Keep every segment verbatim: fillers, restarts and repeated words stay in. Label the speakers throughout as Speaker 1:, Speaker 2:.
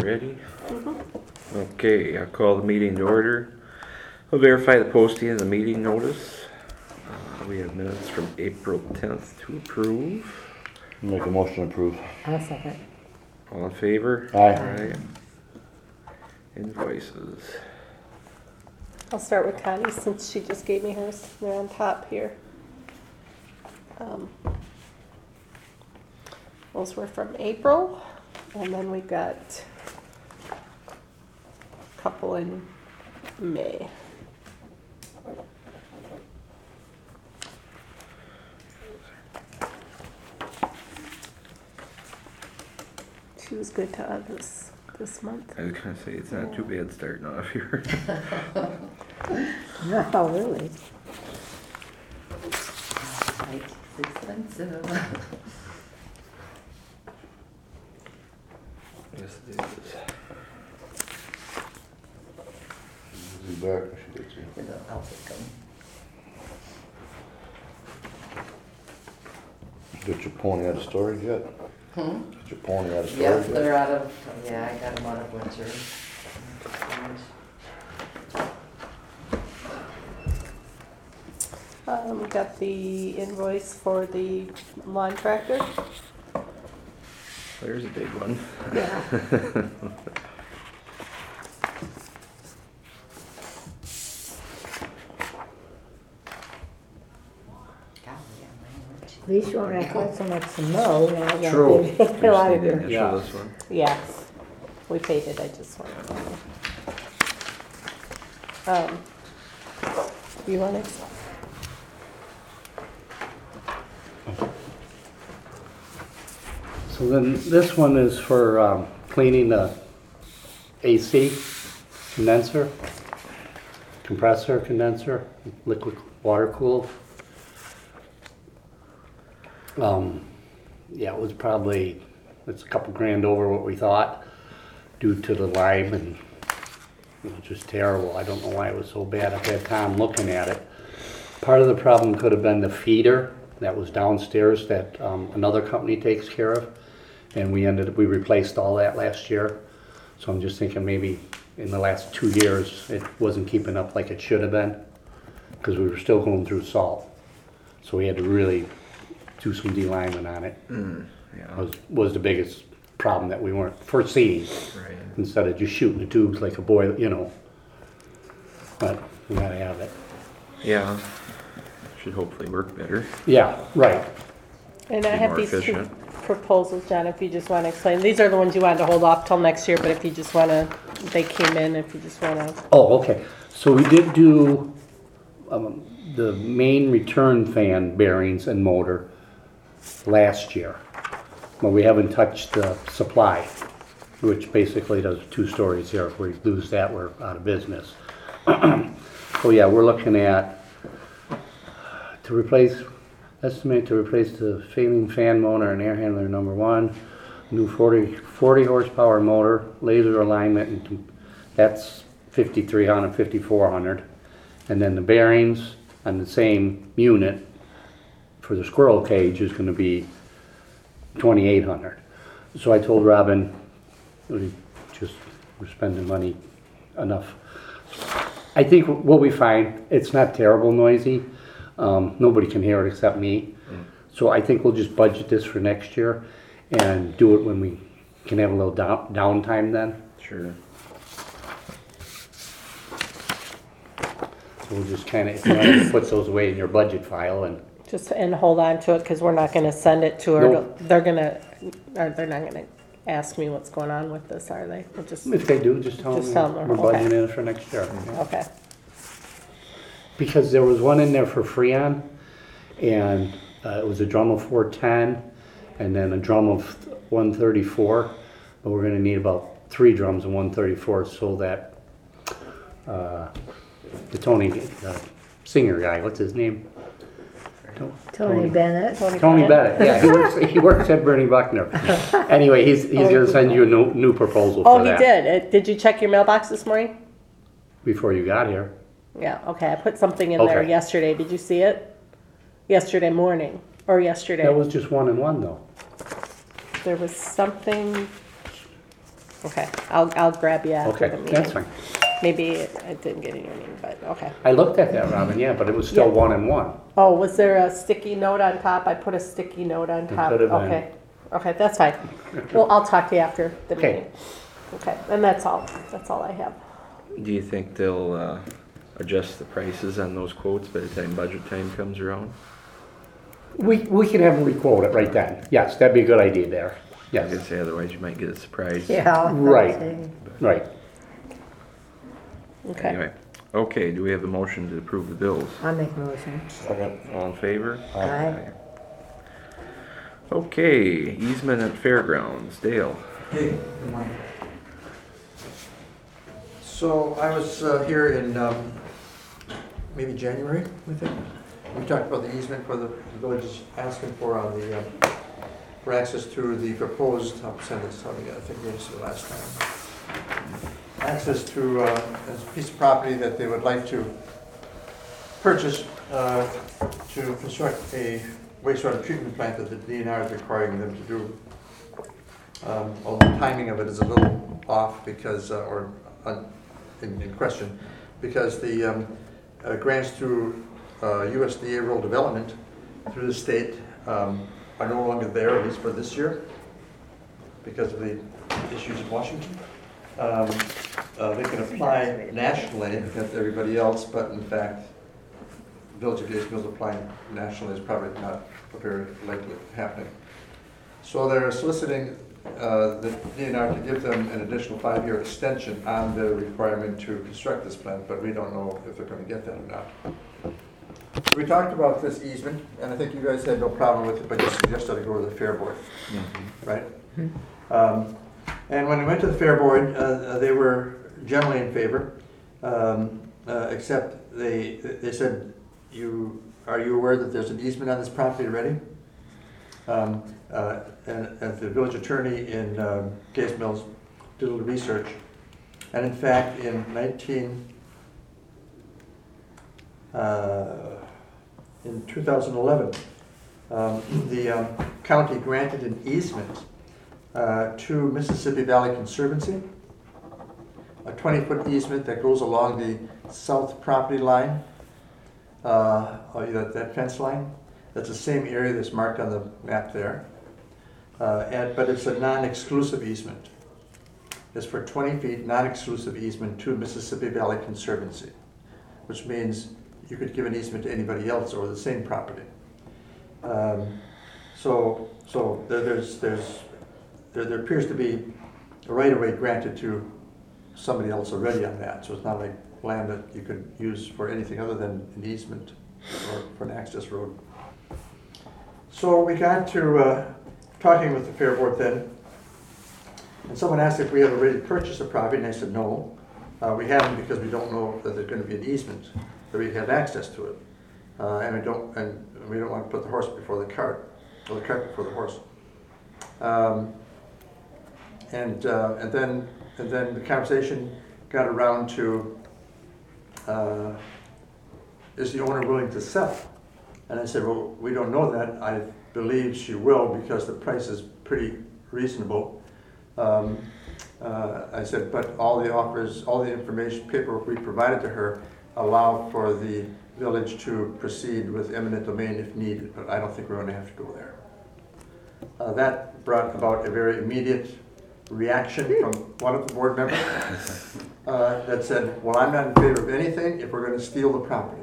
Speaker 1: ready?
Speaker 2: Mm-hmm.
Speaker 1: Okay, I'll call the meeting to order. I'll verify the posting of the meeting notice. Uh, we have minutes from April tenth to approve.
Speaker 3: Make a motion to approve.
Speaker 2: I'll second.
Speaker 1: All in favor?
Speaker 3: Aye.
Speaker 1: Aye. Invoices.
Speaker 2: I'll start with Connie since she just gave me hers. They're on top here. Um, those were from April, and then we've got a couple in May. She was good to us this, this month.
Speaker 1: I was gonna say, it's not too bad starting off here.
Speaker 2: No, really.
Speaker 4: Like, it's expensive.
Speaker 1: Yes, it is.
Speaker 3: Is he back? She gets you.
Speaker 4: I'll take them.
Speaker 3: Get your pony out of storage yet?
Speaker 4: Hmm?
Speaker 3: Get your pony out of storage
Speaker 4: Yeah,
Speaker 3: yet?
Speaker 4: they're out of, yeah, I got them out of winter.
Speaker 2: Um, we got the invoice for the lawn tractor.
Speaker 1: There's a big one.
Speaker 2: Yeah.
Speaker 5: At least you won't have quite so much to mow. Now you
Speaker 3: True.
Speaker 5: gotta take a lot of
Speaker 1: Just
Speaker 5: your-
Speaker 1: need to
Speaker 3: Yeah.
Speaker 1: initial this one.
Speaker 2: Yes, we paid it, I just wanted to know. Um, you want it?
Speaker 6: So then this one is for um, cleaning the A C condenser, compressor condenser, liquid water cooled. Um, yeah, it was probably, it's a couple grand over what we thought due to the lime, and it was just terrible. I don't know why it was so bad. I've had Tom looking at it. Part of the problem could have been the feeder that was downstairs that um, another company takes care of. And we ended, we replaced all that last year. So I'm just thinking maybe in the last two years, it wasn't keeping up like it should have been, because we were still going through salt. So we had to really do some de-liming on it.
Speaker 1: Mm, yeah.
Speaker 6: Was, was the biggest problem that we weren't foreseeing,
Speaker 1: Right.
Speaker 6: instead of just shooting the tubes like a boy, you know. But we gotta have it.
Speaker 1: Yeah. Should hopefully work better.
Speaker 6: Yeah, right.
Speaker 2: And I
Speaker 1: Be
Speaker 2: have
Speaker 1: more
Speaker 2: these two
Speaker 1: efficient.
Speaker 2: proposals, John, if you just want to explain. These are the ones you wanted to hold off till next year, but if you just want to, they came in, if you just want to.
Speaker 6: Oh, okay. So we did do um, the main return fan bearings and motor last year. But we haven't touched the supply, which basically does two stories here. If we lose that, we're out of business. So yeah, we're looking at to replace, estimate to replace the failing fan motor and air handler number one, new forty, forty horsepower motor, laser alignment, and that's fifty-three hundred, fifty-four hundred. And then the bearings on the same unit for the squirrel cage is gonna be twenty-eight hundred. So I told Robin, we just, we're spending money enough. I think what we find, it's not terrible noisy. Um, nobody can hear it except me. So I think we'll just budget this for next year and do it when we can have a little down, downtime then.
Speaker 1: Sure.
Speaker 6: So we'll just kinda, if you want to put those away in your budget file and,
Speaker 2: Just, and hold on to it, because we're not going to send it to her.
Speaker 6: Nope.
Speaker 2: They're going to, or they're not going to ask me what's going on with this, are they? We'll just,
Speaker 6: if they do, just tell
Speaker 2: Just
Speaker 6: them
Speaker 2: tell them,
Speaker 6: we're
Speaker 2: okay.
Speaker 6: budgeting it for next year.
Speaker 2: okay.
Speaker 6: Because there was one in there for Freon, and uh, it was a drum of four ten, and then a drum of one thirty-four, but we're gonna need about three drums of one thirty-four so that uh, the Tony, the singer guy, what's his name?
Speaker 5: Tony Bennett.
Speaker 6: Tony Bennett, yeah, he works, he works at Bernie Buckner. Anyway, he's, he's gonna send you a new, new proposal
Speaker 2: Oh,
Speaker 6: for
Speaker 2: he
Speaker 6: that.
Speaker 2: did. Uh, Did you check your mailbox this morning?
Speaker 6: Before you got here.
Speaker 2: Yeah, okay. I put something in there
Speaker 6: Okay.
Speaker 2: yesterday. Did you see it? Yesterday morning, or yesterday?
Speaker 6: That was just one and one though.
Speaker 2: There was something, Okay, I'll, I'll grab you after
Speaker 6: Okay,
Speaker 2: the meeting.
Speaker 6: that's fine.
Speaker 2: Maybe it, it didn't get in your name, but okay.
Speaker 6: I looked at that, Robin, yeah, but it was still
Speaker 2: Yeah.
Speaker 6: one and one.
Speaker 2: Oh, was there a sticky note on top? I put a sticky note on top.
Speaker 6: could have been.
Speaker 2: Okay, okay, that's fine. Well, I'll talk to you after the
Speaker 6: Okay.
Speaker 2: meeting. Okay, and that's all, that's all I have.
Speaker 1: Do you think they'll, uh, adjust the prices on those quotes by the time budget time comes around?
Speaker 6: We, we can have them requote it right then. Yes, that'd be a good idea there.
Speaker 1: I was gonna
Speaker 6: Yes,
Speaker 1: say, otherwise you might get a surprise.
Speaker 5: Yeah.
Speaker 6: Right. right.
Speaker 2: Okay,
Speaker 1: Anyway, okay, do we have a motion to approve the bills?
Speaker 5: I'll make a motion.
Speaker 3: Second.
Speaker 1: All in favor?
Speaker 5: Aye.
Speaker 1: Okay, easement at fairgrounds, Dale.
Speaker 7: Hey, good morning. So I was uh, here in um, maybe January, I think. We talked about the easement for the the village is asking for on the, uh, for access to the proposed, I'll send this, I think we answered it last time. Access to uh, a piece of property that they would like to purchase uh, to construct a wastewater treatment plant that the D N R is requiring them to do. Um, although the timing of it is a little off because, uh, or uh, in, in question, because the um, uh, grants through uh, U S D A rural development through the state um, are no longer there, at least for this year, because of the issues in Washington. Um, uh, they can apply nationally against everybody else, but in fact, Village of Gates Mills applying nationally is probably not very likely happening. So they're soliciting uh, the D N R to give them an additional five-year extension on their requirement to construct this plant, but we don't know if they're going to get that or not. We talked about this easement, and I think you guys had no problem with it, but you suggested to go to the Fair Board, right? Um, and when we went to the Fair Board, uh, they were generally in favor, um, uh, except they they said, "You are you aware that there's an easement on this property already?" Um, uh, and, and the village attorney in um, Gates Mills did a little research, and in fact, in nineteen uh, in two thousand eleven, um, the um, county granted an easement uh, to Mississippi Valley Conservancy, a twenty-foot easement that goes along the south property line, uh, oh, that, that fence line. That's the same area that's marked on the map there. Uh, and, but it's a non-exclusive easement. It's for twenty feet, non-exclusive easement to Mississippi Valley Conservancy, which means you could give an easement to anybody else over the same property. Um, so so there, there's, there's, there, there appears to be a right-of-way granted to somebody else already on that. So it's not like land that you could use for anything other than an easement or for an access road. So we got to uh, talking with the Fair Board then, and someone asked if we had already purchased the property, and I said no, uh, we haven't, because we don't know that there's going to be an easement, that we have access to it, uh, and we don't, and we don't want to put the horse before the cart, or the cart before the horse. Um, and uh, and then and then the conversation got around to, uh, is the owner willing to sell? And I said, well, we don't know that. I believe she will, because the price is pretty reasonable. Um, uh, I said, but all the offers, all the information, paperwork we provided to her allow for the village to proceed with eminent domain if needed, but I don't think we're going to have to go there. Uh, that brought about a very immediate reaction from one of the board members uh, that said, well, I'm not in favor of anything if we're going to steal the property.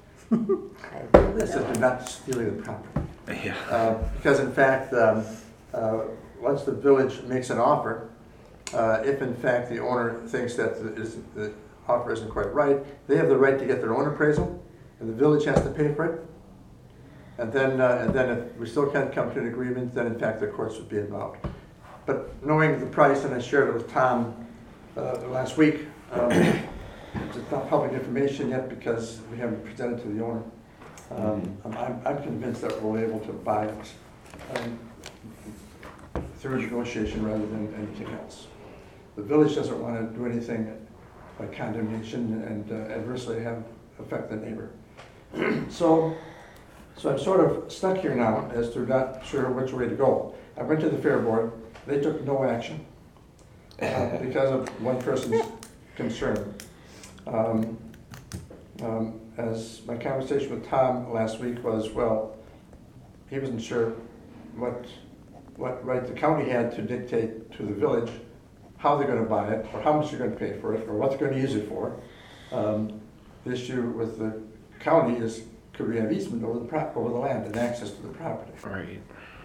Speaker 7: I said, you're not stealing the property.
Speaker 1: Yeah.
Speaker 7: Uh, because in fact, um, uh, once the village makes an offer, uh, if in fact the owner thinks that the, is, the offer isn't quite right, they have the right to get their own appraisal, and the village has to pay for it. And then, uh, and then if we still can't come to an agreement, then in fact the courts would be involved. But knowing the price, and I shared it with Tom uh, last week, um, it's not public information yet because we haven't presented to the owner. Um, I'm, I'm convinced that we'll be able to buy it um, through negotiation rather than anything else. The village doesn't want to do anything by condemnation and uh, adversely have affect the neighbor. so, so I'm sort of stuck here now as to not sure which way to go. I went to the Fair Board. They took no action. uh, because of one person's concern. Um, um, As my conversation with Tom last week was, well, he wasn't sure what, what right the county had to dictate to the village how they're gonna buy it, or how much they're gonna pay for it, or what they're gonna use it for. Um, The issue with the county is, could we have easement over the prop, over the land and access to the property?
Speaker 1: Right.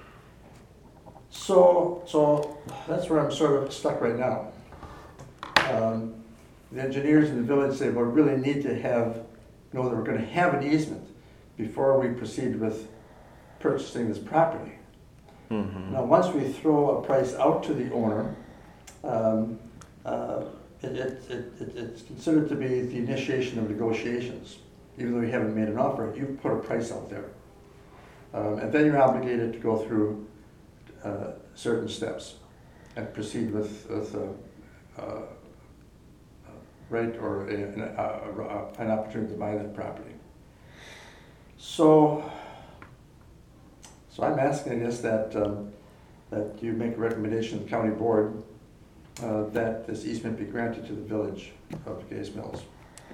Speaker 7: So, so that's where I'm sort of stuck right now. Um, The engineers in the village say, well, we really need to have, know that we're gonna have an easement before we proceed with purchasing this property.
Speaker 1: Mm-hmm.
Speaker 7: Now, once we throw a price out to the owner, um, uh, it, it, it, it- it's considered to be the initiation of negotiations. Even though you haven't made an offer, you've put a price out there. Um, and then you're obligated to go through uh, certain steps and proceed with, with uh, uh, right or a, an, uh, an opportunity to buy that property. So, so I'm asking, I guess, that, um, that you make a recommendation to the county board uh, that this easement be granted to the village of Gays Mills.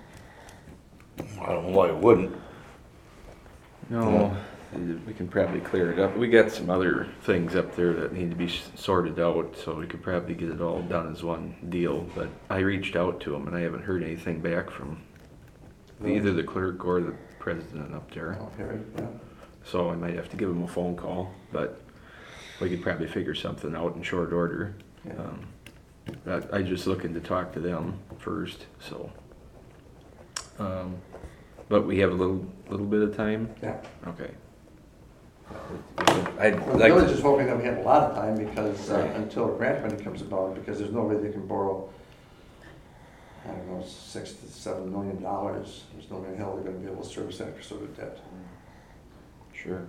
Speaker 3: I don't know why it wouldn't.
Speaker 1: No, we can probably clear it up. We got some other things up there that need to be sorted out, so we could probably get it all done as one deal. But I reached out to them and I haven't heard anything back from either the clerk or the president up there.
Speaker 7: Oh, Harry, yeah.
Speaker 1: So I might have to give them a phone call, but we could probably figure something out in short order.
Speaker 7: Yeah.
Speaker 1: Um, I, I just looking to talk to them first, so. Um, but we have a little, little bit of time?
Speaker 7: Yeah.
Speaker 1: Okay. I'd
Speaker 7: Well, the
Speaker 1: like
Speaker 7: village
Speaker 1: to,
Speaker 7: is hoping that we have a lot of time because, uh,
Speaker 1: Right.
Speaker 7: until grant money comes about, because there's no way they can borrow, I don't know, six to seven million dollars. There's no way in hell they're gonna be able to service that sort of debt.
Speaker 1: sure.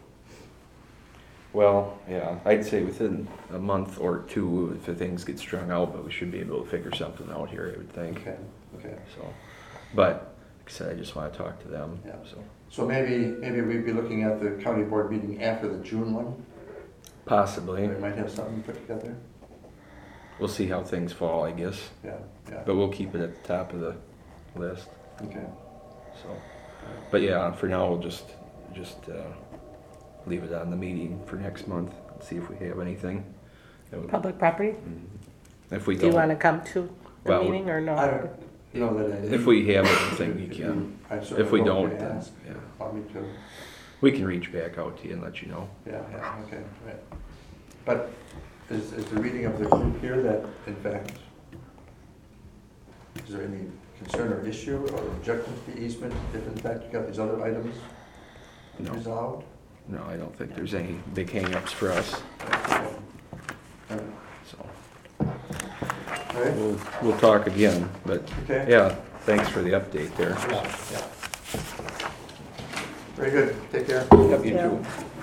Speaker 1: Well, yeah, I'd say within a month or two, if the things get strung out, but we should be able to figure something out here, I would think,
Speaker 7: Okay, okay.
Speaker 1: so. But, like I said, I just wanna talk to them,
Speaker 7: Yeah.
Speaker 1: so.
Speaker 7: So maybe, maybe we'd be looking at the county board meeting after the June one.
Speaker 1: Possibly.
Speaker 7: They might have something put together.
Speaker 1: We'll see how things fall, I guess,
Speaker 7: Yeah, yeah,
Speaker 1: but we'll keep it at the top of the list,
Speaker 7: okay.
Speaker 1: so. But yeah, for now, we'll just, just, uh, leave it on the meeting for next month, and see if we have anything. that would-
Speaker 2: Public property?
Speaker 1: Mhm. If we
Speaker 2: Do you
Speaker 1: don't,
Speaker 2: want to come to the
Speaker 1: Well,
Speaker 2: meeting or
Speaker 7: I
Speaker 2: no?
Speaker 7: don't know that I.
Speaker 1: if we have anything, we
Speaker 7: If
Speaker 1: can.
Speaker 7: you- I certainly
Speaker 1: If we
Speaker 7: hope
Speaker 1: don't,
Speaker 7: you
Speaker 1: then,
Speaker 7: ask.
Speaker 1: yeah.
Speaker 7: Want me to?
Speaker 1: We can reach back out to you and let you know.
Speaker 7: Yeah, yeah, okay, right. But is, is the reading of the group here that, in fact, is there any concern or issue or objection to the easement if in fact you got these other items
Speaker 1: No,
Speaker 7: resolved?
Speaker 1: no, I don't think there's any big hangups for us,
Speaker 7: Okay. All right.
Speaker 1: so.
Speaker 7: All right,
Speaker 1: We'll, we'll talk again, but
Speaker 7: okay.
Speaker 1: yeah, thanks for the update there.
Speaker 7: Yeah, yeah. Very good, take care.
Speaker 1: Yep, you
Speaker 2: Yeah.
Speaker 1: too.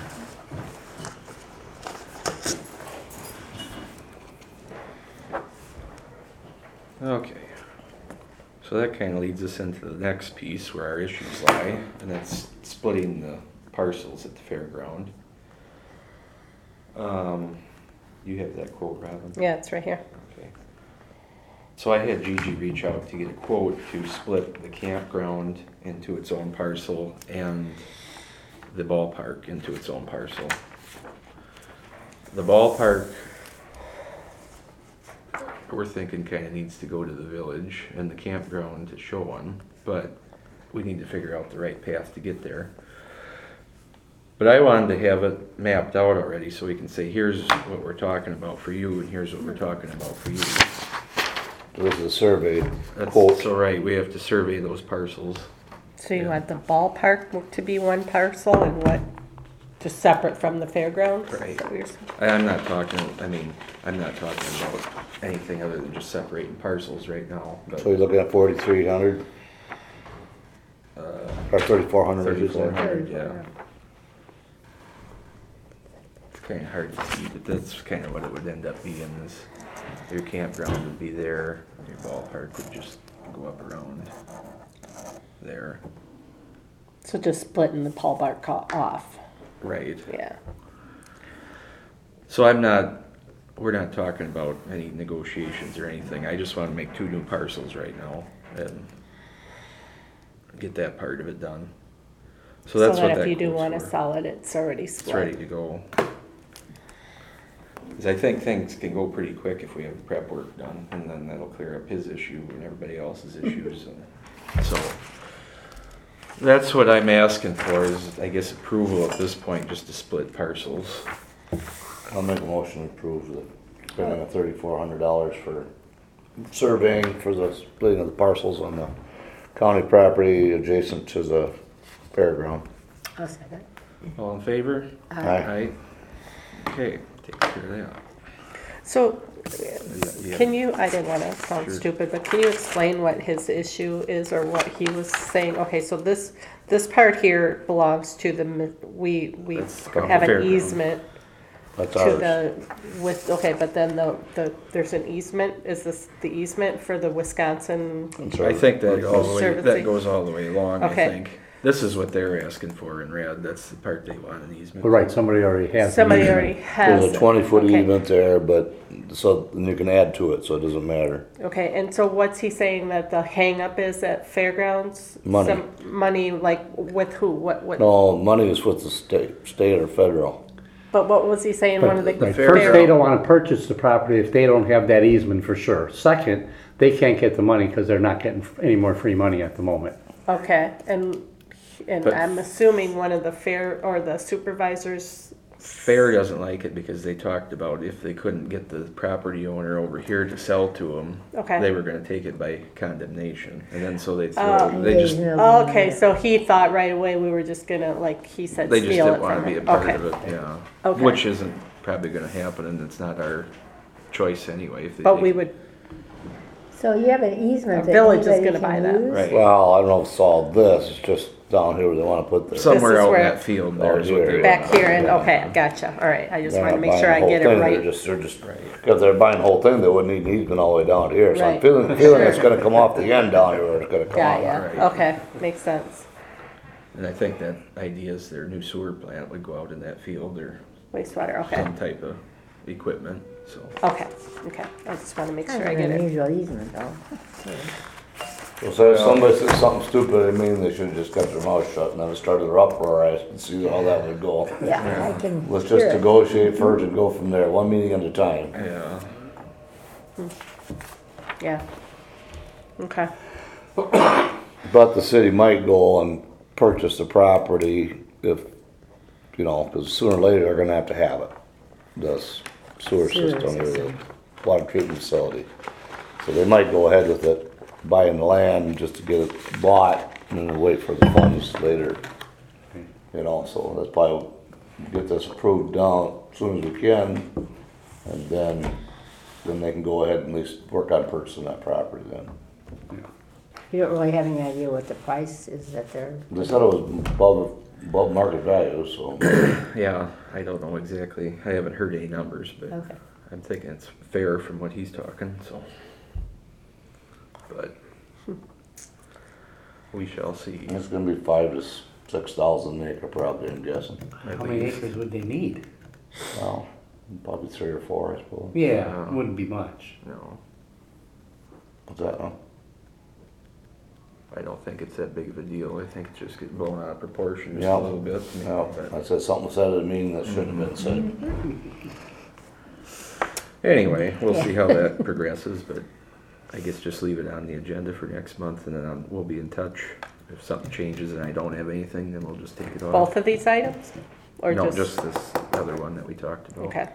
Speaker 1: Okay, so that kind of leads us into the next piece where our issues lie, and that's splitting the parcels at the fairground. Um, you have that quote, Robin?
Speaker 2: Yeah, it's right here.
Speaker 1: Okay. So I had Gigi reach out to get a quote to split the campground into its own parcel and the ballpark into its own parcel. The ballpark, we're thinking kind of needs to go to the village, and the campground to show one, but we need to figure out the right path to get there. But I wanted to have it mapped out already so we can say, here's what we're talking about for you, and here's what we're talking about for you.
Speaker 3: This is a survey
Speaker 1: That's
Speaker 3: quote.
Speaker 1: so right, we have to survey those parcels.
Speaker 2: So you
Speaker 1: Yeah.
Speaker 2: want the ballpark to be one parcel and what, just separate from the fairgrounds? Is
Speaker 1: Right.
Speaker 2: that what you're saying?
Speaker 1: I- I'm not talking, I mean, I'm not talking about anything other than just separating parcels right now, but,
Speaker 3: So you're looking at forty-three hundred
Speaker 1: uh,
Speaker 3: or thirty-four hundred, as you
Speaker 1: thirty-four
Speaker 3: said?
Speaker 1: hundred, yeah. It's kinda hard to see, but that's kinda what it would end up being is your campground would be there, your ballpark would just go up around there.
Speaker 2: So just splitting the ballpark co- off,
Speaker 1: Right.
Speaker 2: yeah.
Speaker 1: So I'm not, we're not talking about any negotiations or anything. I just wanna make two new parcels right now and get that part of it done. So that's what
Speaker 2: that
Speaker 1: that
Speaker 2: if you do
Speaker 1: quote's
Speaker 2: wanna
Speaker 1: for.
Speaker 2: sell it, it's already
Speaker 1: It's ready
Speaker 2: split.
Speaker 1: to go. Cause I think things can go pretty quick if we have prep work done, and then that'll clear up his issue and everybody else's issues, and so. That's what I'm asking for, is, I guess, approval at this point, just to split parcels.
Speaker 3: I'll make a motion to approve the spending of thirty-four hundred dollars for surveying for the splitting of the parcels on the county property adjacent to the fairground.
Speaker 5: I'll second.
Speaker 1: All in favor?
Speaker 3: Aye.
Speaker 1: Aye. Okay, take care of that.
Speaker 2: So,
Speaker 1: Yeah.
Speaker 2: can you, I didn't wanna sound
Speaker 1: Sure.
Speaker 2: stupid, but can you explain what his issue is or what he was saying? Okay, so this, this part here belongs to the, mi- we, we
Speaker 1: That's
Speaker 2: have an
Speaker 1: fairground.
Speaker 2: easement
Speaker 3: That's
Speaker 2: to
Speaker 3: ours.
Speaker 2: the, with, okay, but then the, the, there's an easement, is this the easement for the Wisconsin?
Speaker 3: That's
Speaker 1: I
Speaker 3: ours.
Speaker 1: think that all the way,
Speaker 2: Servicing.
Speaker 1: that goes all the way along, I
Speaker 2: Okay.
Speaker 1: think. This is what they're asking for in red, that's the part they want an easement.
Speaker 6: Well, right, somebody already has. an
Speaker 2: Somebody
Speaker 6: easement.
Speaker 2: already has.
Speaker 3: There's a twenty foot
Speaker 2: Okay.
Speaker 3: easement there, but, so, and you can add to it, so it doesn't matter.
Speaker 2: Okay, and so what's he saying that the hangup is at fairgrounds?
Speaker 3: Money.
Speaker 2: Some money, like with who, what, what?
Speaker 3: No, money is with the state, state or federal.
Speaker 2: But what was he saying, one of the?
Speaker 6: Right,
Speaker 1: fair-
Speaker 6: first, they don't wanna purchase the property if they don't have that easement for sure. Second, they can't get the money because they're not getting any more free money at the moment.
Speaker 2: Okay, and, and
Speaker 1: But-
Speaker 2: I'm assuming one of the fair, or the supervisors,
Speaker 1: Fair doesn't like it because they talked about if they couldn't get the property owner over here to sell to them,
Speaker 2: Okay.
Speaker 1: they were gonna take it by condemnation, and then so they
Speaker 2: Oh.
Speaker 1: throw, they just,
Speaker 2: oh, okay, so he thought right away we were just gonna, like he said,
Speaker 1: they just
Speaker 2: steal it
Speaker 1: didn't wanna
Speaker 2: from
Speaker 1: be a
Speaker 2: him.
Speaker 1: part
Speaker 2: Okay.
Speaker 1: of it, yeah.
Speaker 2: Okay.
Speaker 1: Which isn't probably gonna happen, and it's not our choice anyway, if they
Speaker 2: But
Speaker 1: take
Speaker 2: we
Speaker 1: it.
Speaker 2: would,
Speaker 5: So you have an easement
Speaker 2: A
Speaker 5: that
Speaker 2: village is
Speaker 5: anybody
Speaker 2: gonna buy
Speaker 5: can
Speaker 2: that.
Speaker 5: use?
Speaker 1: Right.
Speaker 3: Well, I don't know if it's all this, it's just down here where they wanna put their.
Speaker 1: Somewhere
Speaker 2: This is
Speaker 1: out in
Speaker 2: where-
Speaker 1: that field there is what
Speaker 3: Oh,
Speaker 1: they
Speaker 3: here.
Speaker 2: back
Speaker 1: want.
Speaker 2: here and, okay, gotcha, all right, I just
Speaker 3: They're
Speaker 2: wanna
Speaker 3: not
Speaker 2: make
Speaker 3: buying
Speaker 2: sure
Speaker 3: the
Speaker 2: I
Speaker 3: whole
Speaker 2: get it
Speaker 3: thing, They're
Speaker 2: right.
Speaker 3: just, they're just,
Speaker 1: Right.
Speaker 3: if they're buying the whole thing, they wouldn't need an easement all the way down here, so I'm
Speaker 2: Right.
Speaker 3: feeling, feeling it's gonna come off the end down here where it's gonna come
Speaker 2: Yeah,
Speaker 3: off.
Speaker 2: yeah,
Speaker 1: right.
Speaker 2: okay, makes sense.
Speaker 1: And I think that idea is their new sewer plant would go out in that field, or
Speaker 2: Wastewater, okay,
Speaker 1: some type of equipment, so.
Speaker 2: okay, okay, I just wanna make
Speaker 5: Kind
Speaker 2: sure
Speaker 5: of
Speaker 2: I
Speaker 5: an
Speaker 2: get it.
Speaker 5: unusual easement though.
Speaker 3: Well, so if somebody says something stupid, I mean, they should've just kept their mouth shut and then started their uproar, I can see how that would go.
Speaker 5: Yeah, I can
Speaker 3: Let's
Speaker 5: hear
Speaker 3: just
Speaker 5: it.
Speaker 3: negotiate first and go from there, one meeting at a time.
Speaker 1: Yeah,
Speaker 2: Yeah. Okay,
Speaker 3: But the city might go and purchase the property if, you know, cause sooner or later they're gonna have to have it. This sewer
Speaker 5: Sewer
Speaker 3: system or the
Speaker 5: system.
Speaker 3: water treatment facility. So they might go ahead with it, buying the land just to get it bought and then wait for the funds later. You know, so that's probably, get this approved down as soon as we can. And then, then they can go ahead and at least work on purchasing that property then.
Speaker 5: You don't really have any idea what the price is that they're.
Speaker 3: They said it was above, above market value, so.
Speaker 1: yeah, I don't know exactly, I haven't heard any numbers, but
Speaker 5: Okay.
Speaker 1: I'm thinking it's fair from what he's talking, so. But we shall see.
Speaker 3: It's gonna be five to s- six thousand acre probably, I'm guessing.
Speaker 1: At
Speaker 6: How many
Speaker 1: least.
Speaker 6: acres would they need?
Speaker 3: Well, probably three or four, I suppose.
Speaker 6: Yeah, wouldn't be much.
Speaker 1: No,
Speaker 3: What's that, huh?
Speaker 1: I don't think it's that big of a deal, I think it's just getting blown out of proportion just
Speaker 3: Yeah.
Speaker 1: a little bit.
Speaker 3: No,
Speaker 1: but-
Speaker 3: I said something said at a meeting that shouldn't have been said.
Speaker 1: Anyway, we'll see how that progresses, but I guess just leave it on the agenda for next month, and then um, we'll be in touch. If something changes and I don't have anything, then we'll just take it off.
Speaker 2: both of these items? Or
Speaker 1: No,
Speaker 2: just?
Speaker 1: just this other one that we talked about.
Speaker 2: Okay.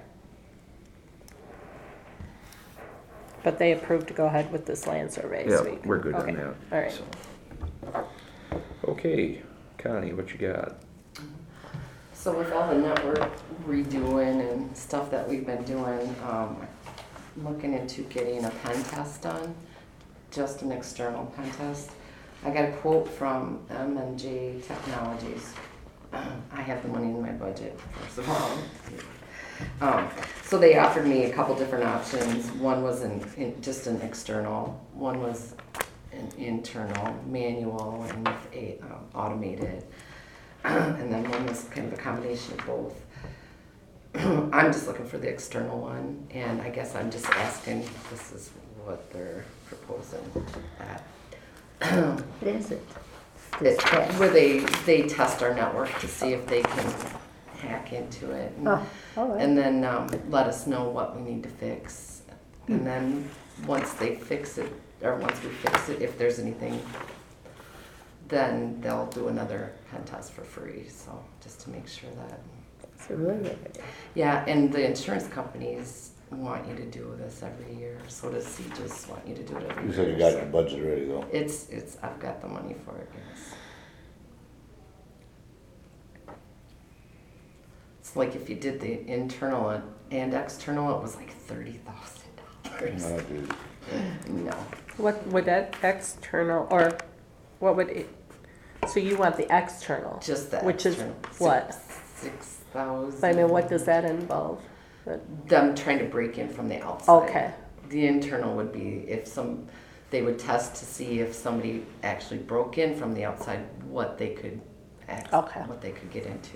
Speaker 2: But they approved to go ahead with this land survey,
Speaker 1: Yeah,
Speaker 2: sweet.
Speaker 1: we're good on
Speaker 2: Okay,
Speaker 1: that.
Speaker 2: all right.
Speaker 1: so. Okay, Connie, what you got?
Speaker 4: So with all the network redoing and stuff that we've been doing, um, I'm looking into getting a pen test done, just an external pen test. I got a quote from M and J Technologies. I have the money in my budget, first of all. Um, so they offered me a couple different options. One was an, in, just an external, one was an internal, manual, and with a um, automated. And then one was kind of a combination of both. I'm just looking for the external one, and I guess I'm just asking, this is what they're proposing at.
Speaker 5: What is it? This
Speaker 4: It's
Speaker 5: test?
Speaker 4: where they, they test our network to see if they can hack into it. and-
Speaker 5: Oh, all right.
Speaker 4: And then um, let us know what we need to fix. And then once they fix it, or once we fix it, if there's anything, then they'll do another pen test for free, so just to make sure that.
Speaker 5: It's a really good idea.
Speaker 4: Yeah, and the insurance companies want you to do this every year, so does C G I S want you to do it every
Speaker 3: You
Speaker 4: year.
Speaker 3: said you got
Speaker 4: so-
Speaker 3: your budget ready though.
Speaker 4: It's, it's, I've got the money for it, yes. It's like if you did the internal and external, it was like thirty thousand
Speaker 3: No,
Speaker 4: dollars.
Speaker 3: dude.
Speaker 4: No,
Speaker 2: What would that external, or what would it, so you want the external?
Speaker 4: just the
Speaker 2: Which is
Speaker 4: external.
Speaker 2: what?
Speaker 4: Six thousand.
Speaker 2: I mean, what does that involve?
Speaker 4: Them trying to break in from the outside.
Speaker 2: Okay,
Speaker 4: The internal would be if some, they would test to see if somebody actually broke in from the outside, what they could, act-
Speaker 2: Okay.
Speaker 4: what they could get into.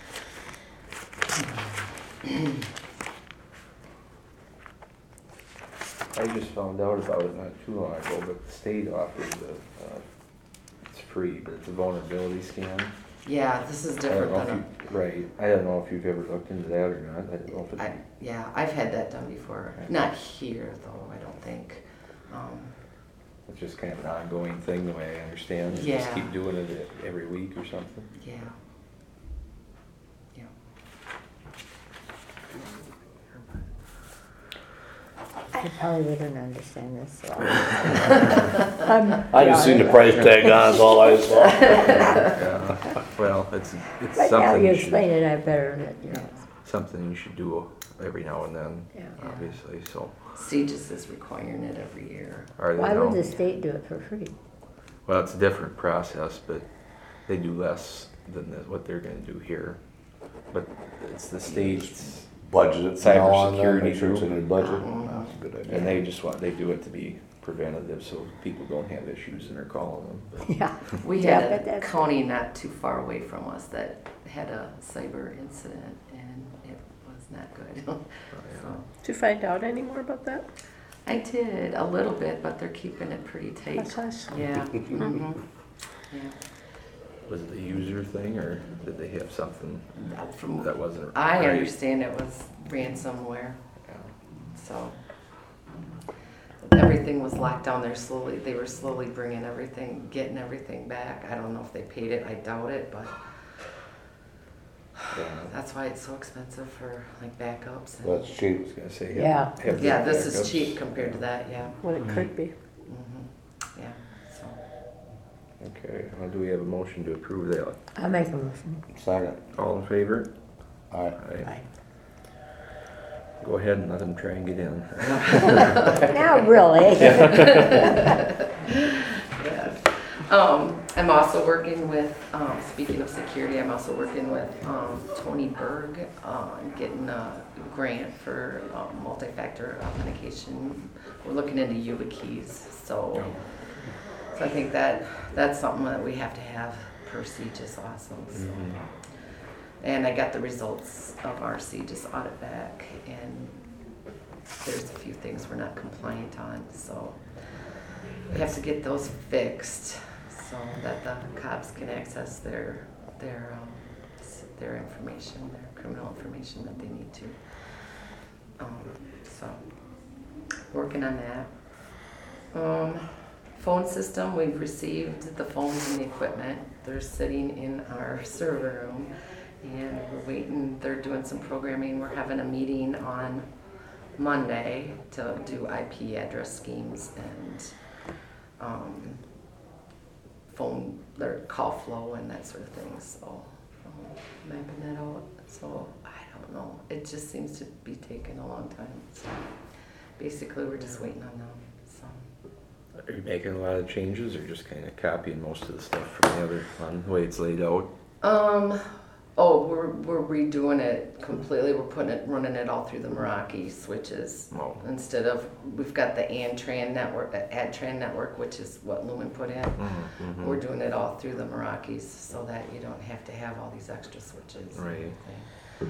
Speaker 1: I just found out about it not too long ago, but the state offers a, uh, it's free, but it's a vulnerability scan.
Speaker 4: Yeah, this is
Speaker 1: I don't
Speaker 4: different
Speaker 1: know
Speaker 4: than
Speaker 1: if you, right, I don't know if you've ever looked into that or not, I don't know if
Speaker 4: a, I,
Speaker 1: it's,
Speaker 4: yeah, I've had that done before. Not here though, I don't think. Um,
Speaker 1: it's just kind of an ongoing thing, the way I understand. You
Speaker 4: Yeah.
Speaker 1: Just keep doing it every week or something.
Speaker 4: yeah. Yeah.
Speaker 5: I probably wouldn't understand this. So I'm
Speaker 3: I just seen the price tag on, is all I saw.
Speaker 1: Yeah, well, it's, it's
Speaker 5: But now
Speaker 1: something
Speaker 5: you
Speaker 1: you
Speaker 5: explain
Speaker 1: should,
Speaker 5: it, I better, you know.
Speaker 1: something you should do every now and then,
Speaker 5: Yeah.
Speaker 1: obviously, so.
Speaker 4: C G I S is requiring it every year.
Speaker 1: Are they
Speaker 5: Why
Speaker 1: now?
Speaker 5: would the state do it for free?
Speaker 1: Well, it's a different process, but they do less than the- what they're gonna do here. But it's the state's,
Speaker 3: Budget it from now on, then,
Speaker 1: Cybersecurity
Speaker 3: make sure it's in
Speaker 1: group.
Speaker 3: your budget.
Speaker 4: Mhm.
Speaker 3: That's a good idea.
Speaker 1: and they just want, they do it to be preventative, so people don't have issues and they're calling them. But
Speaker 5: Yeah.
Speaker 4: We
Speaker 5: Yeah,
Speaker 4: had
Speaker 5: but
Speaker 4: a
Speaker 5: that's-
Speaker 4: county not too far away from us that had a cyber incident and it was not good. So,
Speaker 2: did you find out any more about that?
Speaker 4: I did a little bit, but they're keeping it pretty tight.
Speaker 2: Hush, hush.
Speaker 4: Yeah. mhm. Yeah.
Speaker 1: Was it a user thing, or did they have something
Speaker 4: That From,
Speaker 1: that wasn't
Speaker 4: I
Speaker 1: right?
Speaker 4: understand it was ransomware,
Speaker 1: Yeah.
Speaker 4: so. Everything was locked down there slowly. They were slowly bringing everything, getting everything back. I don't know if they paid it. I doubt it, but
Speaker 1: Yeah.
Speaker 4: that's why it's so expensive for like backups.
Speaker 3: That's
Speaker 4: And,
Speaker 1: I
Speaker 3: cheap.
Speaker 1: was gonna say,
Speaker 5: Yeah.
Speaker 1: have, have
Speaker 4: yeah,
Speaker 1: the
Speaker 4: this is
Speaker 1: backups.
Speaker 4: cheap compared to that. Yeah.
Speaker 2: What it could be.
Speaker 4: hmm Yeah. So.
Speaker 1: Okay, well, do we have a motion to approve that?
Speaker 5: I'll make a motion.
Speaker 3: Second.
Speaker 1: All in favor?
Speaker 3: Alright.
Speaker 1: Aye.
Speaker 5: Aye.
Speaker 1: Go ahead and let them try and get in.
Speaker 5: Now, really?
Speaker 4: Yeah. Um, I'm also working with, um, speaking of security, I'm also working with, um, Tony Berg on getting a grant for, um, multi-factor authentication. We're looking into YubiKeys, so, so I think that, that's something that we have to have per C G I S also, so.
Speaker 1: Mhm.
Speaker 4: And I got the results of our C G I S audit back, and there's a few things we're not compliant on, so we have to get those fixed so that the cops can access their, their, um, s- their information, their criminal information that they need to. Um, so, working on that. Um, phone system, we've received the phones and the equipment. They're sitting in our server room. And we're waiting, they're doing some programming. We're having a meeting on Monday to do I P address schemes and um, phone, their call flow and that sort of thing. So um, mapping that out. So I don't know. It just seems to be taking a long time. So basically, we're just waiting on them. So.
Speaker 1: Are you making a lot of changes, or just kind of copying most of the stuff from the other one, the way it's laid out?
Speaker 4: Um, oh, we're, we're redoing it completely. We're putting it, running it all through the Meraki switches.
Speaker 1: Oh.
Speaker 4: Instead of, we've got the Antran network, uh, AdTran network, which is what Lumen put in.
Speaker 1: Mhm.
Speaker 4: We're doing it all through the Merakis so that you don't have to have all these extra switches. and
Speaker 1: Right.
Speaker 4: everything.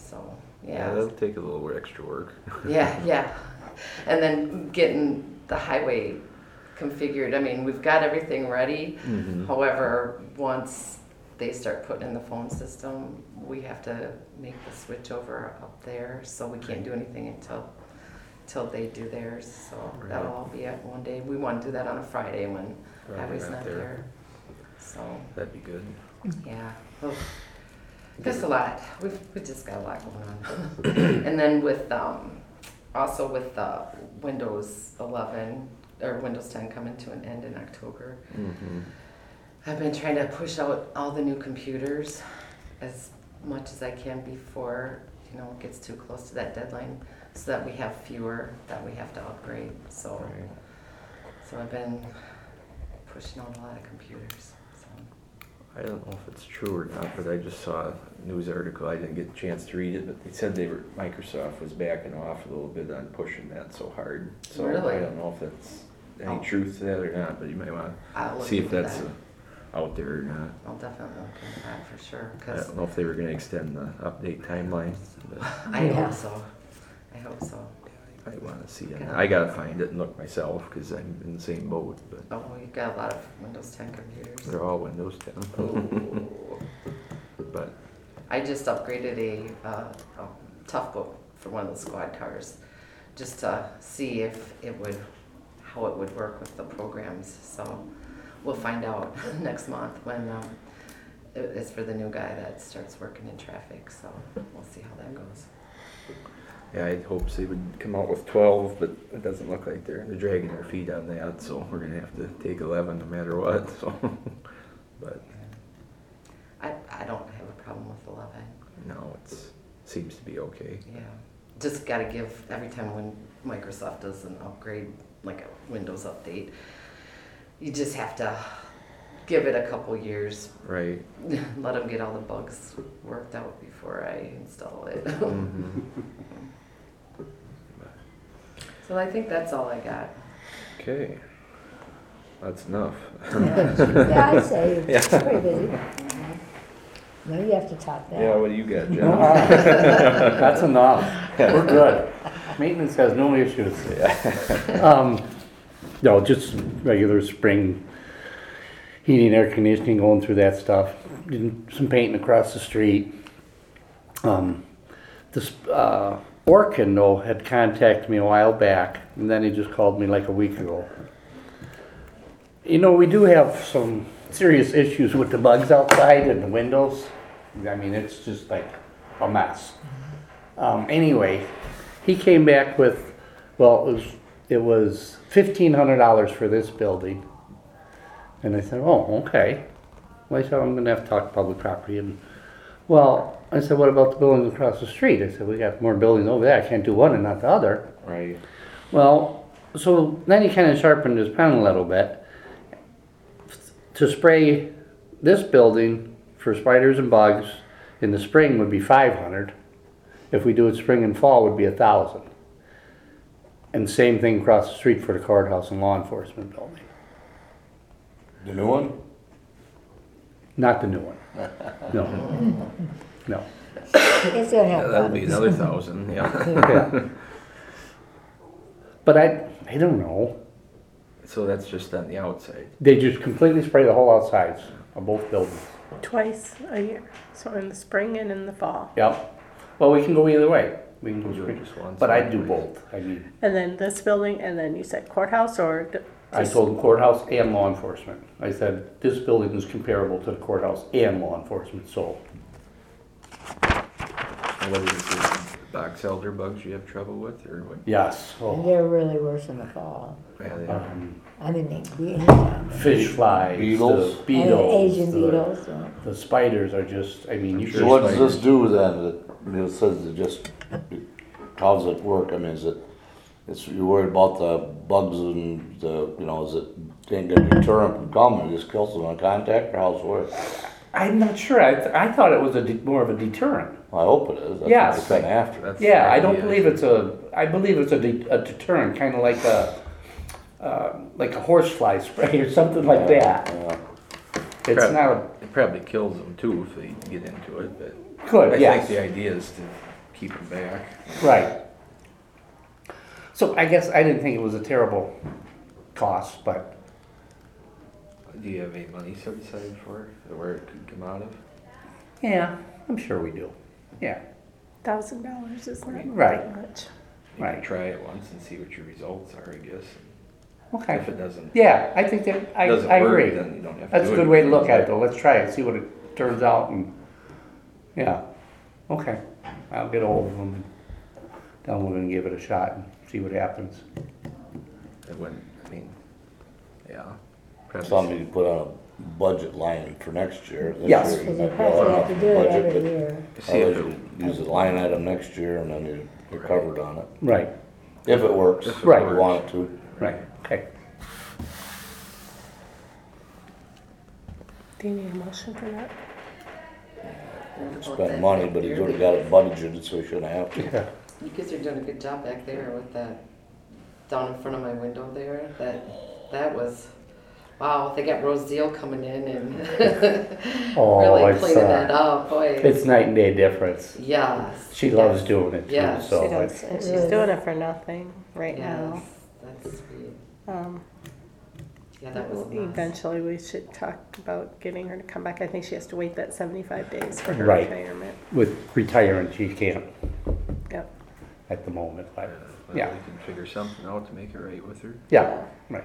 Speaker 4: So,
Speaker 1: Yeah,
Speaker 4: yeah.
Speaker 1: that'll take a little extra work.
Speaker 4: Yeah, yeah. And then getting the highway configured. I mean, we've got everything ready.
Speaker 1: Mhm.
Speaker 4: However, once they start putting in the phone system, we have to make the switch over up there. So we can't do anything until until they do theirs. So
Speaker 1: Right.
Speaker 4: that'll all be at one day. We want to do that on a Friday when
Speaker 1: Right,
Speaker 4: highway's
Speaker 1: not
Speaker 4: not
Speaker 1: there.
Speaker 4: there. So,
Speaker 1: That'd be good.
Speaker 4: yeah. Oof. Just a lot. We've, we just got a lot going on. And then with, um, also with the Windows eleven, or Windows ten coming to an end in October,
Speaker 1: Mm-hmm.
Speaker 4: I've been trying to push out all the new computers as much as I can before, you know, it gets too close to that deadline, so that we have fewer that we have to upgrade. So,
Speaker 1: Right.
Speaker 4: so I've been pushing out a lot of computers. So.
Speaker 1: I don't know if it's true or not, but I just saw a news article. I didn't get a chance to read it, but they said they were Microsoft was backing off a little bit on pushing that so hard. So
Speaker 4: Really?
Speaker 1: I don't know if that's any
Speaker 4: Oh.
Speaker 1: truth to that or not, but you might want
Speaker 4: I'll
Speaker 1: to
Speaker 4: look
Speaker 1: see if
Speaker 4: into
Speaker 1: that's
Speaker 4: that.
Speaker 1: uh, out there or not.
Speaker 4: I'll definitely look into that for sure.
Speaker 1: I
Speaker 4: Cause
Speaker 1: don't know if they were going to extend the update timeline, but
Speaker 4: I
Speaker 5: Yeah.
Speaker 4: hope so. I hope so.
Speaker 1: you might want to see it.
Speaker 4: Okay.
Speaker 1: I got to find it and look myself because I'm in the same boat, but
Speaker 4: Oh, you've got a lot of Windows ten computers.
Speaker 1: they're all Windows ten.
Speaker 4: Oh.
Speaker 1: But
Speaker 4: I just upgraded a, uh, a tough book for one of the squad cars, just to see if it would, how it would work with the programs. So we'll find out next month when um, it- it's for the new guy that starts working in traffic. So we'll see how that goes.
Speaker 1: yeah, I hoped they would come out with twelve, but it doesn't look like they're, they're dragging their feet on that, so we're gonna have to take eleven no matter what, so. But,
Speaker 4: I, I don't have a problem with eleven.
Speaker 1: no, it's, seems to be okay.
Speaker 4: Yeah, just gotta give, every time when Microsoft does an upgrade, like a Windows update, you just have to give it a couple years,
Speaker 1: Right.
Speaker 4: let them get all the bugs worked out before I install it.
Speaker 1: Mhm.
Speaker 4: So I think that's all I got.
Speaker 1: Okay. That's enough.
Speaker 5: Yeah, I'd say
Speaker 1: Yeah.
Speaker 5: it's pretty busy. No, you have to top
Speaker 1: Yeah,
Speaker 5: that.
Speaker 1: what do you got,
Speaker 6: No,
Speaker 1: John?
Speaker 6: That's enough. We're good. Maintenance has no issues. Um, no, just regular spring heating, air conditioning, going through that stuff. Did some painting across the street. Um, this, uh, Orkin though had contacted me a while back, and then he just called me like a week ago. You know, we do have some serious issues with the bugs outside and the windows. I mean, it's just like a mess. Um, anyway, he came back with, well, it was, it was fifteen hundred dollars for this building. And I said, oh, okay. Well, I said, I'm gonna have to talk to public property. And, well, I said, what about the buildings across the street? I said, we got more buildings over there. I can't do one and not the other.
Speaker 1: Right.
Speaker 6: Well, so then he kind of sharpened his pen a little bit. To spray this building for spiders and bugs in the spring would be five hundred. If we do it spring and fall, would be a thousand. And same thing across the street for the courthouse and law enforcement building.
Speaker 3: The new one?
Speaker 6: Not the new one. No. No.
Speaker 5: It's gonna
Speaker 1: Yeah,
Speaker 5: have
Speaker 1: that'll be
Speaker 5: bugs.
Speaker 1: another thousand, yeah.
Speaker 6: Yeah. But I, I don't know.
Speaker 1: So that's just on the outside.
Speaker 6: They just completely spray the whole outsides of both buildings.
Speaker 2: Twice a year, so in the spring and in the fall.
Speaker 6: Yep. Well, we can go either way. We can
Speaker 1: We'll
Speaker 6: go
Speaker 1: do it
Speaker 6: spring.
Speaker 1: just once.
Speaker 6: But I'd do both. I mean,
Speaker 2: And then this building, and then you said courthouse, or d-
Speaker 6: I
Speaker 2: just-
Speaker 6: told the courthouse and law enforcement. I said, this building is comparable to the courthouse and law enforcement, so.
Speaker 1: And what is it, box elder bugs you have trouble with, or what?
Speaker 6: Yes.
Speaker 5: And
Speaker 6: Oh,
Speaker 5: they're really worse in the fall.
Speaker 1: Yeah, they are.
Speaker 6: um,
Speaker 5: I mean, they be anytime.
Speaker 6: fish flies,
Speaker 3: Beetles?
Speaker 6: the beetles,
Speaker 5: Asian
Speaker 6: the,
Speaker 5: beetles. uh,
Speaker 6: the spiders are just, I mean, you
Speaker 3: So
Speaker 6: could.
Speaker 3: what does this do then? It, it says it just, how does it work? I mean, is it, it's, you're worried about the bugs and the, you know, is it, ain't gonna deter them from coming, it just kills them on contact, or how's it work?
Speaker 6: I'm not sure. I, th- I thought it was a de- more of a deterrent.
Speaker 3: I hope it is, that's
Speaker 6: Yes.
Speaker 3: what they're kinda after.
Speaker 1: That's
Speaker 6: Yeah,
Speaker 1: the
Speaker 6: I don't
Speaker 1: idea.
Speaker 6: believe it's a, I believe it's a, de- a deterrent, kind of like a, uh, like a horsefly spray or something like that.
Speaker 3: Yeah.
Speaker 6: It's
Speaker 1: Prob-
Speaker 6: not a,
Speaker 1: It probably kills them too if they get into it, but I
Speaker 6: good,
Speaker 1: think
Speaker 6: yes.
Speaker 1: the idea is to keep them back.
Speaker 6: Right. So I guess I didn't think it was a terrible cost, but
Speaker 1: Do you have any money set aside for it, where it could come out of?
Speaker 6: yeah, I'm sure we do. Yeah,
Speaker 2: Thousand dollars is not
Speaker 6: Right.
Speaker 2: that much.
Speaker 1: You
Speaker 6: Right.
Speaker 1: can try it once and see what your results are, I guess.
Speaker 6: okay.
Speaker 1: If it doesn't,
Speaker 6: Yeah, I think that, I,
Speaker 1: doesn't
Speaker 6: I
Speaker 1: work,
Speaker 6: agree.
Speaker 1: then you don't have to
Speaker 6: That's a
Speaker 1: do
Speaker 6: good way to
Speaker 1: anything.
Speaker 6: look at it though. Let's try it, see what it turns out and, yeah, okay. I'll get ahold of them and tell them we're gonna give it a shot and see what happens.
Speaker 1: It wouldn't, I mean, yeah. Perhaps-
Speaker 3: Something you put on a budget line for next year. This
Speaker 6: Yes.
Speaker 3: year you
Speaker 5: Because you
Speaker 3: might be all
Speaker 5: probably
Speaker 3: right
Speaker 5: have to
Speaker 3: with
Speaker 5: do
Speaker 3: the
Speaker 5: it
Speaker 3: budget,
Speaker 5: every
Speaker 3: but
Speaker 5: year.
Speaker 1: See if
Speaker 3: otherwise
Speaker 1: it-
Speaker 3: you use a line item next year and then you- you're
Speaker 1: Right.
Speaker 3: covered on it.
Speaker 6: Right,
Speaker 3: If it works.
Speaker 1: If it
Speaker 3: If
Speaker 6: Right.
Speaker 3: you
Speaker 1: works.
Speaker 3: want it to.
Speaker 6: right, okay.
Speaker 2: Do you need a motion for that?
Speaker 3: Spend money, but he's already got it budgeted, so he shouldn't have to.
Speaker 6: Yeah.
Speaker 4: You guys are doing a good job back there with that, down in front of my window there. That, that was, wow, they got Rose Deal coming in and
Speaker 6: Oh,
Speaker 4: really
Speaker 6: it's,
Speaker 4: cleaning that
Speaker 6: uh,
Speaker 4: up, boy.
Speaker 6: it's night and day difference.
Speaker 4: Yes.
Speaker 6: She loves
Speaker 4: yes,
Speaker 6: doing it too,
Speaker 4: Yes.
Speaker 6: so.
Speaker 2: She does, and she's doing it for nothing right now.
Speaker 4: Yes, that's sweet.
Speaker 2: Um,
Speaker 4: Yeah, that was nice.
Speaker 2: Eventually, we should talk about getting her to come back. I think she has to wait that seventy-five days for her
Speaker 6: Right.
Speaker 2: retirement.
Speaker 6: With retiring, she can't
Speaker 2: Yep.
Speaker 6: at the moment, but,
Speaker 1: Well,
Speaker 6: yeah,
Speaker 1: We can figure something out to make it right with her.
Speaker 6: yeah, right.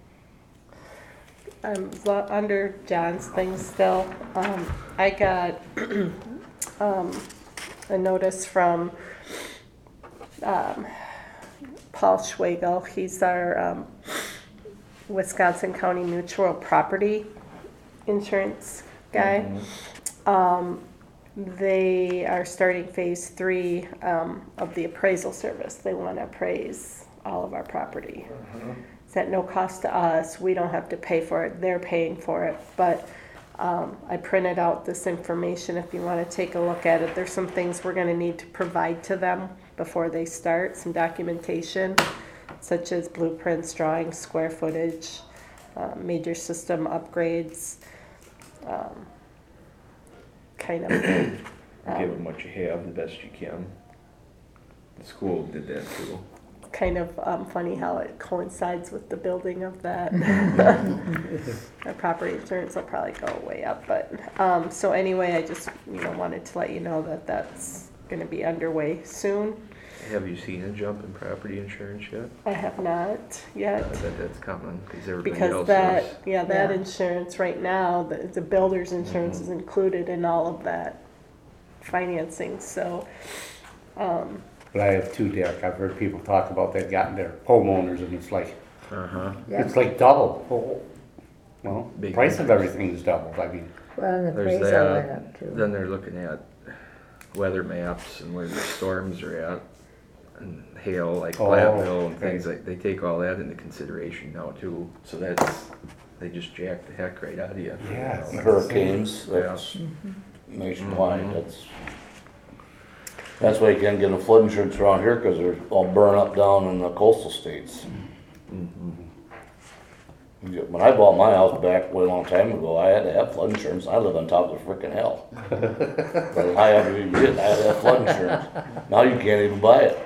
Speaker 2: Um, lo- under John's thing still, um, I got, um, a notice from, um, Paul Schwagel. He's our, um, Wisconsin County Mutual Property Insurance guy. Um, they are starting phase three, um, of the appraisal service. They wanna appraise all of our property. It's at no cost to us, we don't have to pay for it, they're paying for it, but, um, I printed out this information if you wanna take a look at it. There's some things we're gonna need to provide to them before they start, some documentation, such as blueprints, drawings, square footage, uh, major system upgrades, um, kind of,
Speaker 1: Give
Speaker 2: um,
Speaker 1: them what you have the best you can. The school did that too.
Speaker 2: kind of um, funny how it coincides with the building of that. Our property insurance will probably go way up, but, um, so anyway, I just, you know, wanted to let you know that that's gonna be underway soon.
Speaker 1: Have you seen a jump in property insurance yet?
Speaker 2: I have not
Speaker 1: I
Speaker 2: yet,
Speaker 1: bet that's coming, because everybody
Speaker 2: because
Speaker 1: else
Speaker 2: that,
Speaker 1: is.
Speaker 2: yeah, that
Speaker 5: Yeah.
Speaker 2: insurance right now, the, the builder's insurance is included in all of that financing, so, um,
Speaker 6: But I have two, Derek. I've heard people talk about they've gotten their homeowners and it's like,
Speaker 1: Uh-huh.
Speaker 5: Yeah.
Speaker 6: it's like double. Oh, well, the
Speaker 1: Big
Speaker 6: price of
Speaker 1: difference.
Speaker 6: everything is doubled. I mean,
Speaker 5: Well, and the
Speaker 1: There's
Speaker 5: appraisal went
Speaker 1: that,
Speaker 5: up too.
Speaker 1: then they're looking at weather maps and where the storms are at, and hail, like
Speaker 6: Oh,
Speaker 1: Platteville and
Speaker 6: okay.
Speaker 1: things like, they take all that into consideration now too, so that's, they just jack the heck right out of you. you
Speaker 6: Yes.
Speaker 1: know.
Speaker 3: Hurricanes, that's nationwide, that's, that's why you can't get a flood insurance around here, cause they're all burn up down in the coastal states. You get- When I bought my house back way a long time ago, I had to have flood insurance, I live on top of the frickin' hill. But I had to get, I had to have flood insurance, now you can't even buy it.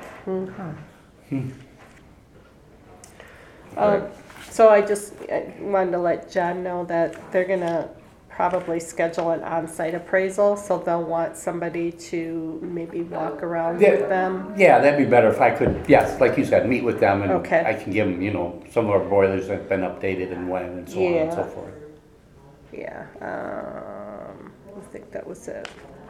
Speaker 2: Um, so I just I wanted to let John know that they're gonna probably schedule an on-site appraisal, so they'll want somebody to maybe walk around
Speaker 6: Yeah.
Speaker 2: with them.
Speaker 6: yeah, that'd be better if I could, yes, like you said, meet with them and
Speaker 2: Okay.
Speaker 6: I can give them, you know, some of our boilers have been updated and when and so on and so
Speaker 2: Yeah.
Speaker 6: forth.
Speaker 2: Yeah, um, I think that was it.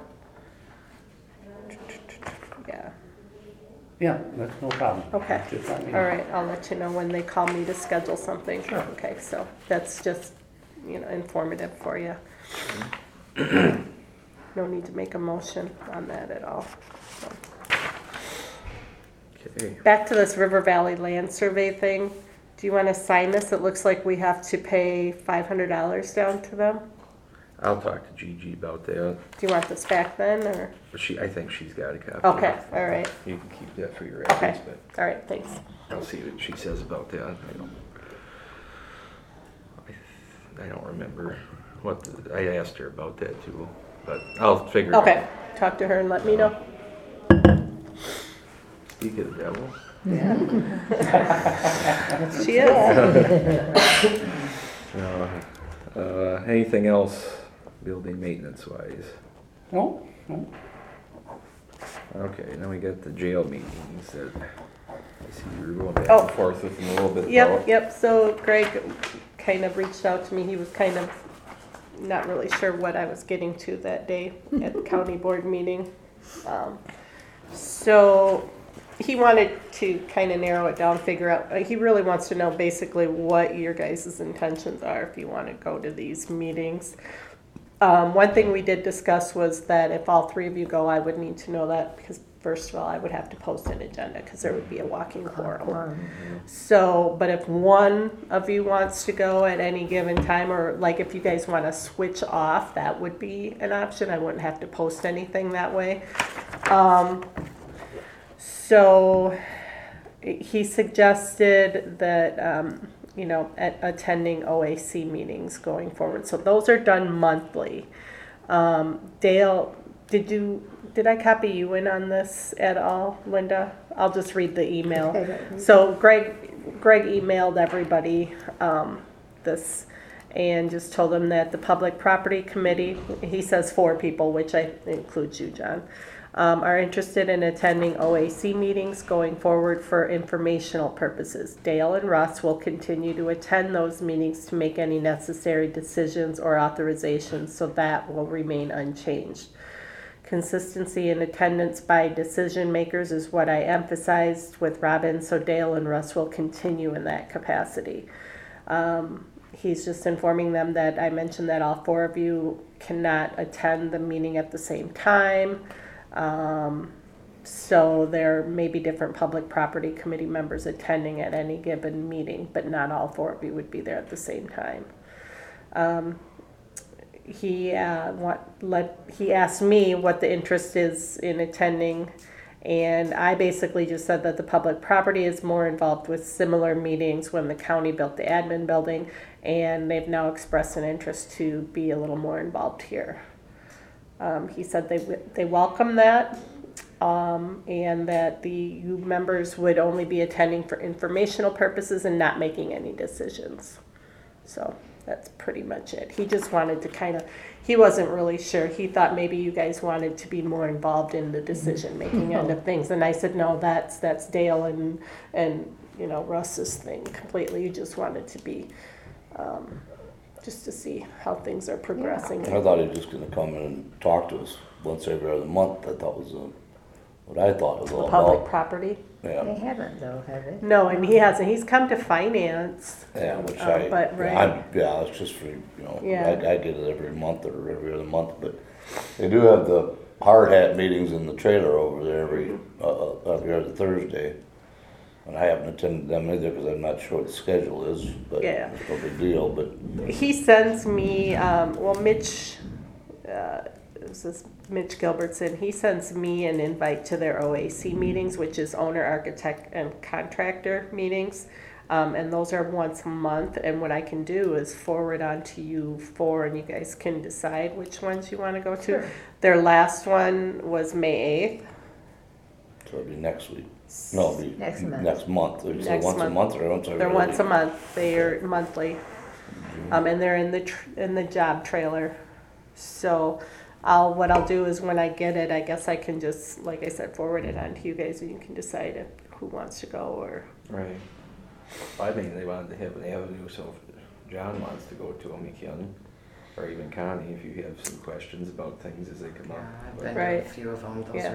Speaker 2: Yeah,
Speaker 6: Yeah, that's no problem.
Speaker 2: okay.
Speaker 6: Just let me know.
Speaker 2: All right, I'll let you know when they call me to schedule something.
Speaker 6: Sure.
Speaker 2: Okay, so that's just, you know, informative for you. No need to make a motion on that at all. So.
Speaker 1: Okay,
Speaker 2: Back to this River Valley Land Survey thing. Do you want to sign this? It looks like we have to pay five hundred dollars down to them.
Speaker 1: I'll talk to Gigi about that,
Speaker 2: Do you want this back then, or?
Speaker 1: but she, I think she's got a copy.
Speaker 2: Okay, all right,
Speaker 1: You can keep that for your
Speaker 2: okay,
Speaker 1: records, but
Speaker 2: all right, thanks.
Speaker 1: I'll see what she says about that. I don't, I, I don't remember what, the- I asked her about that too, but I'll figure it out.
Speaker 2: Okay, talk to her and let me know.
Speaker 1: Speak of the devil.
Speaker 2: She is.
Speaker 1: Uh, uh, anything else building maintenance wise?
Speaker 6: No, no.
Speaker 1: Okay, then we got the jail meetings that I see you were going back
Speaker 2: Oh.
Speaker 1: and forth with them a little bit
Speaker 2: Yep,
Speaker 1: about.
Speaker 2: yep, so Greg kind of reached out to me, he was kind of not really sure what I was getting to that day at the county board meeting. Um, So, he wanted to kind of narrow it down, figure out, uh, he really wants to know basically what your guys' intentions are if you want to go to these meetings. Um, one thing we did discuss was that if all three of you go, I would need to know that, because first of all, I would have to post an agenda, because there would be a walking quorum. So, but if one of you wants to go at any given time, or like if you guys want to switch off, that would be an option. I wouldn't have to post anything that way. Um, so he suggested that, um, you know, at attending O A C meetings going forward. So those are done monthly. Um, Dale, did you, did I copy you in on this at all, Linda? I'll just read the email. So Greg, Greg emailed everybody, um, this and just told them that the Public Property Committee, he says four people, which I includes you, John, um, are interested in attending O A C meetings going forward for informational purposes. Dale and Russ will continue to attend those meetings to make any necessary decisions or authorizations, so that will remain unchanged. Consistency in attendance by decision makers is what I emphasized with Robin, so Dale and Russ will continue in that capacity. Um, he's just informing them that I mentioned that all four of you cannot attend the meeting at the same time. Um, so there may be different public property committee members attending at any given meeting, but not all four of you would be there at the same time. Um, he uh, what let he asked me what the interest is in attending, and I basically just said that the public property is more involved with similar meetings when the county built the admin building, and they've now expressed an interest to be a little more involved here. Um, he said they they welcome that, um, and that the you members would only be attending for informational purposes and not making any decisions. So that's pretty much it. He just wanted to kind of, he wasn't really sure. He thought maybe you guys wanted to be more involved in the decision-making end of things. And I said, no, that's that's Dale and, and you know, Russ's thing completely. You just wanted to be, um, just to see how things are progressing.
Speaker 3: I thought he was just gonna come in and talk to us once every other month. I thought was uh, what I thought it was all
Speaker 2: Public
Speaker 3: about.
Speaker 2: property?
Speaker 5: They
Speaker 3: Yeah,
Speaker 5: haven't though, have they?
Speaker 2: No, and he hasn't. He's come to finance.
Speaker 3: yeah, which
Speaker 2: Uh,
Speaker 3: I,
Speaker 2: but, right.
Speaker 3: I'm, yeah, it's just for, you know,
Speaker 2: Yeah.
Speaker 3: I, I get it every month or every other month, but they do have the hard hat meetings in the trailer over there every, uh, uh, every other Thursday. And I haven't attended them either because I'm not sure what the schedule is, but
Speaker 2: Yeah.
Speaker 3: it's no big deal, but
Speaker 2: He sends me, um, well, Mitch, uh, this is Mitch Gilbertson, he sends me an invite to their O A C meetings, which is owner, architect, and contractor meetings. Um, and those are once a month, and what I can do is forward on to you four, and you guys can decide which ones you want to go to.
Speaker 5: Sure.
Speaker 2: Their last one was May eighth.
Speaker 3: so it'll be next week. No, it'll be
Speaker 5: Next month.
Speaker 3: next month. They say
Speaker 2: Next
Speaker 3: once a
Speaker 2: month.
Speaker 3: month or once every
Speaker 2: They're
Speaker 3: other
Speaker 2: once a
Speaker 3: week?
Speaker 2: month, they're monthly. Um, and they're in the, tr- in the job trailer. So I'll, what I'll do is when I get it, I guess I can just, like I said, forward it on to you guys and you can decide if, who wants to go or,
Speaker 1: Right. I mean, they wanted to have an avenue, so if John wants to go to them, he can. Or even Connie, if you have some questions about things as they come
Speaker 4: Yeah,
Speaker 1: up.
Speaker 4: I've
Speaker 1: But-
Speaker 4: been to a
Speaker 2: Right.
Speaker 4: few of them, those
Speaker 2: Yeah.
Speaker 4: are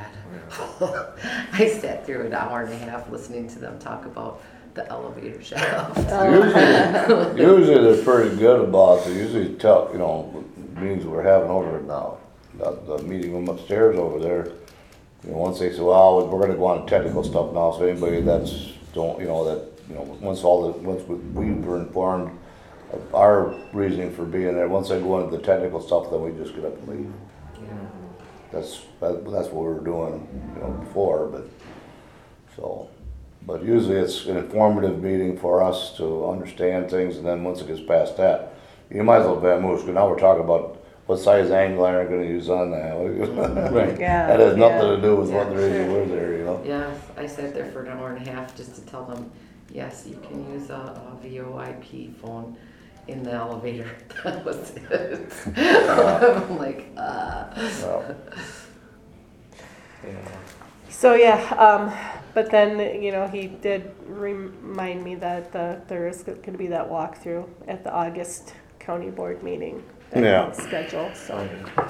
Speaker 4: bad. I sat through an hour and a half listening to them talk about the elevator shaft.
Speaker 3: Usually, usually they're pretty good about it. They usually tell, you know, meetings we're having over now, the, the meeting room upstairs over there. You know, once they say, well, we're gonna go on to technical stuff now, so anybody that's, don't, you know, that, you know, once all the, once we we were informed of our reasoning for being there, once they go into the technical stuff, then we just get up and leave. That's, that, that's what we were doing, you know, before, but, so. But usually it's an informative meeting for us to understand things, and then once it gets past that, you might as well vamoose, because now we're talking about what size angle iron gonna use on that?
Speaker 6: Right.
Speaker 2: Yeah.
Speaker 3: That has nothing
Speaker 2: yeah.
Speaker 3: to do with
Speaker 4: Yeah,
Speaker 3: whether they
Speaker 2: sure.
Speaker 3: were there, you know?
Speaker 4: Yes, I sat there for an hour and a half just to tell them, yes, you can use a, a V O I P phone in the elevator. That was it. I'm like, uh.
Speaker 3: Well,
Speaker 2: So, yeah, um, but then, you know, he did remind me that uh, there is gonna be that walkthrough at the August county board meeting. that
Speaker 3: Yeah.
Speaker 2: he'll Schedule, so,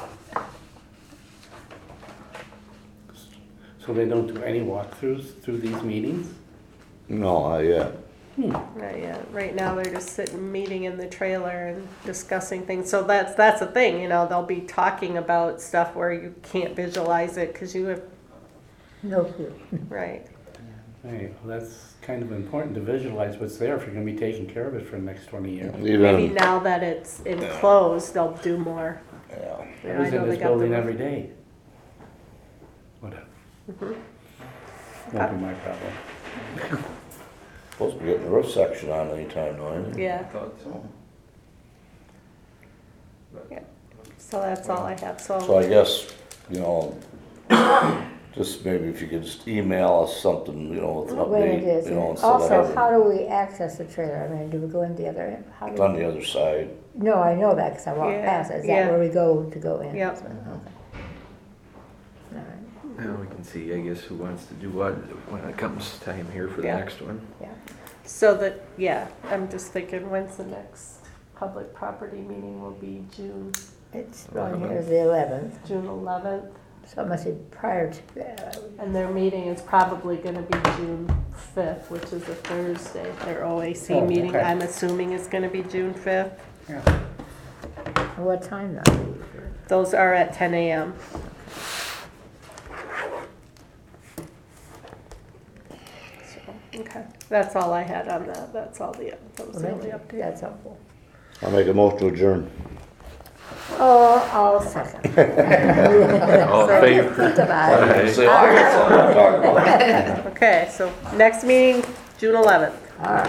Speaker 6: So they don't do any walkthroughs through these meetings?
Speaker 3: No, not yet.
Speaker 2: right, yeah, right now they're just sitting, meeting in the trailer and discussing things. So that's, that's the thing, you know, they'll be talking about stuff where you can't visualize it because you have,
Speaker 5: No clue.
Speaker 2: right.
Speaker 6: Right, well, that's kind of important to visualize what's there if you're gonna be taking care of it for the next twenty years.
Speaker 2: Maybe
Speaker 3: Even,
Speaker 2: now that it's enclosed, they'll do more.
Speaker 3: yeah.
Speaker 2: You know,
Speaker 6: I was
Speaker 2: know
Speaker 6: in
Speaker 2: they
Speaker 6: this
Speaker 2: got the
Speaker 6: building
Speaker 2: roof.
Speaker 6: every day. Whatever. Won't be my problem.
Speaker 3: Supposed to be getting the roof section on anytime now, ain't it?
Speaker 2: Yeah,
Speaker 1: Thought so.
Speaker 2: so that's all I have,
Speaker 3: So I guess, you know, just maybe if you could just email us something, you know, with an
Speaker 5: When it
Speaker 3: update,
Speaker 5: is.
Speaker 3: you know, instead
Speaker 5: Also,
Speaker 3: of
Speaker 5: how
Speaker 3: having
Speaker 5: do we access the trailer? I mean, do we go in the other end? How
Speaker 3: it
Speaker 5: do
Speaker 3: on
Speaker 5: we?
Speaker 3: the other side.
Speaker 5: No, I know that because I walked
Speaker 2: Yeah,
Speaker 5: past it. Is
Speaker 2: yeah.
Speaker 5: that where we go to go in?
Speaker 2: Yep.
Speaker 5: Okay. All right.
Speaker 1: Now we can see, I guess, who wants to do what when it comes time here for the
Speaker 2: Yeah.
Speaker 1: next one.
Speaker 5: Yeah.
Speaker 2: So that, yeah, I'm just thinking, when's the next public property meeting will be June,
Speaker 5: It's on here is the eleventh,
Speaker 2: June eleventh?
Speaker 5: so it must be prior to that.
Speaker 2: And their meeting is probably gonna be June fifth, which is a Thursday. Their O A C
Speaker 6: Oh,
Speaker 2: meeting,
Speaker 6: okay.
Speaker 2: I'm assuming is gonna be June fifth.
Speaker 6: Yeah.
Speaker 5: What time though?
Speaker 2: Those are at ten AM. So, okay, that's all I had on that. That's all the, that was the only update.
Speaker 5: That's helpful.
Speaker 3: I'll make a motion to adjourn.
Speaker 5: Oh, I'll second.
Speaker 1: All in favor?
Speaker 5: Think about it.
Speaker 1: Aye.
Speaker 3: Say, I got something to talk about.
Speaker 2: Okay, so next meeting, June eleventh.
Speaker 5: All right.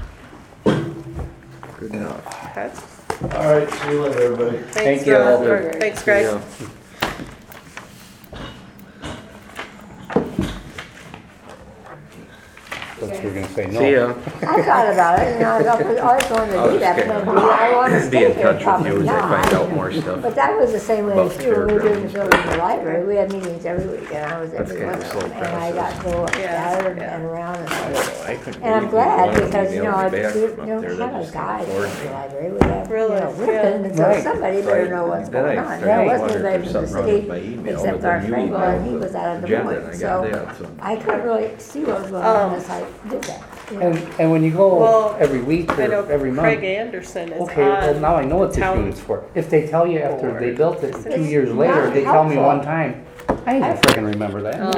Speaker 1: Good enough.
Speaker 2: Okay.
Speaker 3: All right, see you later, everybody.
Speaker 2: Thanks,
Speaker 6: Thank you.
Speaker 2: Rob, or thanks, Greg.
Speaker 1: Yeah.
Speaker 6: Thought you were gonna say no.
Speaker 1: See ya.
Speaker 5: I thought about it, and I was always going to
Speaker 1: I'll
Speaker 5: do that,
Speaker 1: just
Speaker 5: but
Speaker 1: get-
Speaker 5: then do I want to
Speaker 1: Be
Speaker 5: stay
Speaker 1: in
Speaker 5: here?
Speaker 1: touch with
Speaker 5: Probably
Speaker 1: you as I find
Speaker 5: not.
Speaker 1: out more stuff.
Speaker 5: But that was the same way
Speaker 1: About
Speaker 5: as you, when we were doing the
Speaker 1: fairgrounds.
Speaker 5: building the library, we had meetings every week, and I was
Speaker 1: That's
Speaker 5: every
Speaker 1: kind
Speaker 5: one
Speaker 1: of
Speaker 5: of
Speaker 1: a slow
Speaker 5: them, and I got to go
Speaker 2: Yeah,
Speaker 5: scattered
Speaker 2: yeah.
Speaker 5: and around and
Speaker 1: I
Speaker 5: stuff.
Speaker 1: don't know, I couldn't
Speaker 5: And I'm
Speaker 1: believe you
Speaker 5: glad,
Speaker 1: wanted
Speaker 5: because, you
Speaker 1: email
Speaker 5: know,
Speaker 1: me
Speaker 5: I
Speaker 1: back
Speaker 5: do,
Speaker 1: from
Speaker 5: you
Speaker 1: up
Speaker 5: know,
Speaker 1: there.
Speaker 5: have
Speaker 1: That
Speaker 5: a
Speaker 1: just
Speaker 5: guide in
Speaker 1: bored
Speaker 5: the
Speaker 1: me.
Speaker 5: library, we have, you
Speaker 2: Really?
Speaker 5: know,
Speaker 2: Yeah.
Speaker 5: Ripon, and so
Speaker 6: Right.
Speaker 5: somebody better know what's
Speaker 1: Then I-
Speaker 5: going on.
Speaker 1: then
Speaker 5: There
Speaker 1: I
Speaker 5: wasn't
Speaker 1: wondered if
Speaker 5: anybody
Speaker 1: there's
Speaker 5: from the
Speaker 1: something wrong with
Speaker 5: state,
Speaker 1: my email,
Speaker 5: except
Speaker 1: but
Speaker 5: our
Speaker 1: then you
Speaker 5: Frank,
Speaker 1: emailed
Speaker 5: and he
Speaker 1: the
Speaker 5: was out of Des
Speaker 1: agenda, and
Speaker 5: Moines,
Speaker 1: I
Speaker 5: so
Speaker 1: got that, so.
Speaker 5: I couldn't really see what was going
Speaker 2: Um,
Speaker 5: on unless I did that. you know.
Speaker 6: And, and when you go
Speaker 2: Well,
Speaker 6: every week
Speaker 2: I know
Speaker 6: or every
Speaker 2: Craig
Speaker 6: month,
Speaker 2: Anderson is
Speaker 6: okay, well,
Speaker 2: on.
Speaker 6: now I know what this
Speaker 2: town
Speaker 6: unit's for. If they tell you after they
Speaker 2: board.
Speaker 6: built it two
Speaker 2: It's
Speaker 6: years later,
Speaker 5: not
Speaker 6: they tell me
Speaker 5: helpful.
Speaker 6: one time, I ain't gonna frickin' remember that.